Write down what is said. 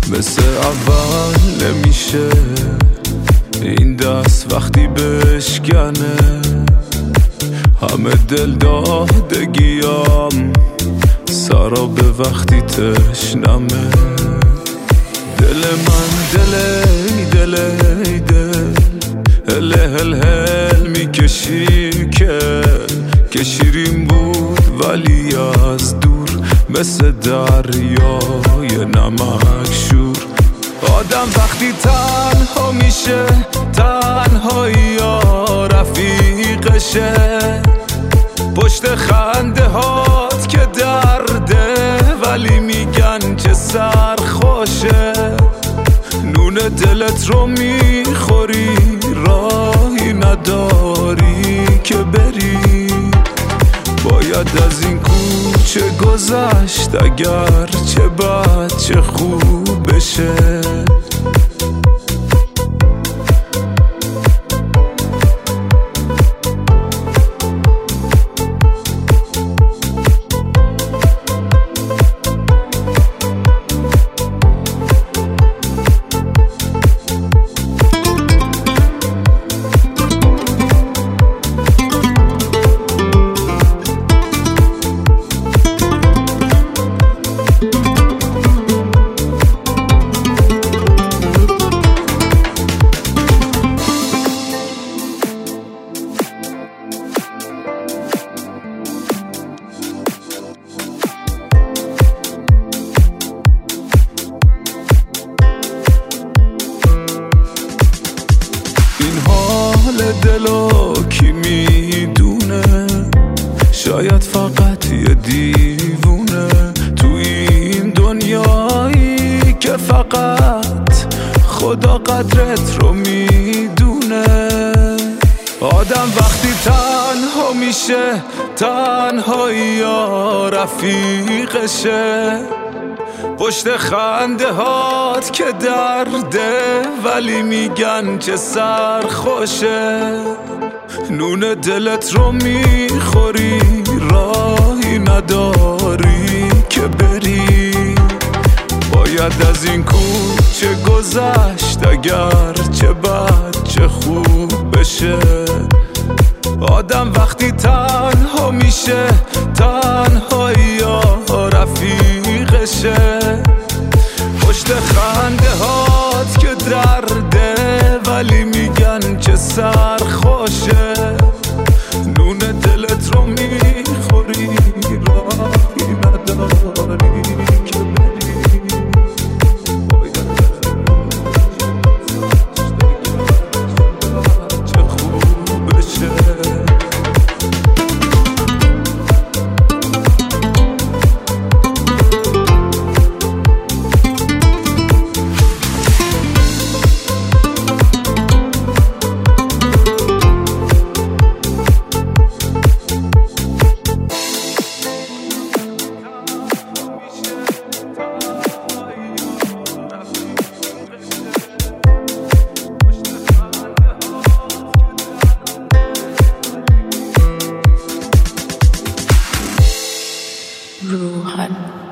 مثل اول نمیشه این دست وقتی بشکنه. همه دل دادگیام سراب وقتی تشنمه. دل من دل هل هل هل میکشی که شیرین بود ولی از دور مثل دریای نمک شور. آدم وقتی تنها میشه تنهایی یا رفیقشه. پشت خنده هات که درده ولی میگن که سرخوشه. نون دلت رو میخوری راهی نداری که بری. باید از این کوچه گذشت اگر چه بد چه خوب بشه. دلو کی میدونه؟ شاید فقط یه دیوونه تو این دنیایی که فقط خدا قدرت رو میدونه. آدم وقتی تنها میشه تنهایی یا رفیقشه. پشت خنده هات که درده ولی میگن که سرخوشه. نون دلت رو میخوری راهی نداری که بری. باید از این کوچه گذشت اگر چه بد چه خوب بشه. آدم وقتی تنها میشه تنهایی یا رفیقشه. پشت خنده هات که درده ولی میگن که سرخوشه. نون دلت رو میخوری راهی نداری که بری. باید چه خوب بشه. روحان